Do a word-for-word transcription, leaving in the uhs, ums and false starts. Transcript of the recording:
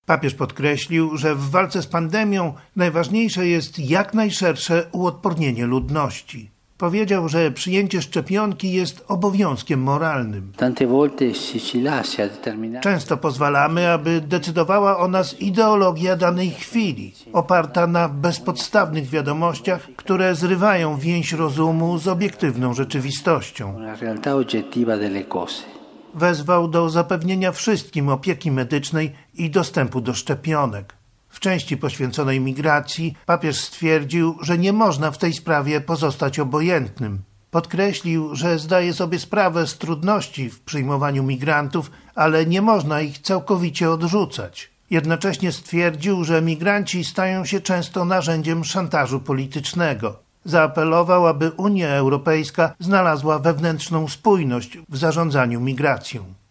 Papież podkreślił, że w walce z pandemią najważniejsze jest jak najszersze uodpornienie ludności. Powiedział, że przyjęcie szczepionki jest obowiązkiem moralnym. Często pozwalamy, aby decydowała o nas ideologia danej chwili, oparta na bezpodstawnych wiadomościach, które zrywają więź rozumu z obiektywną rzeczywistością. Wezwał do zapewnienia wszystkim opieki medycznej i dostępu do szczepionek. W części poświęconej migracji papież stwierdził, że nie można w tej sprawie pozostać obojętnym. Podkreślił, że zdaje sobie sprawę z trudności w przyjmowaniu migrantów, ale nie można ich całkowicie odrzucać. Jednocześnie stwierdził, że migranci stają się często narzędziem szantażu politycznego. Zaapelował, aby Unia Europejska znalazła wewnętrzną spójność w zarządzaniu migracją.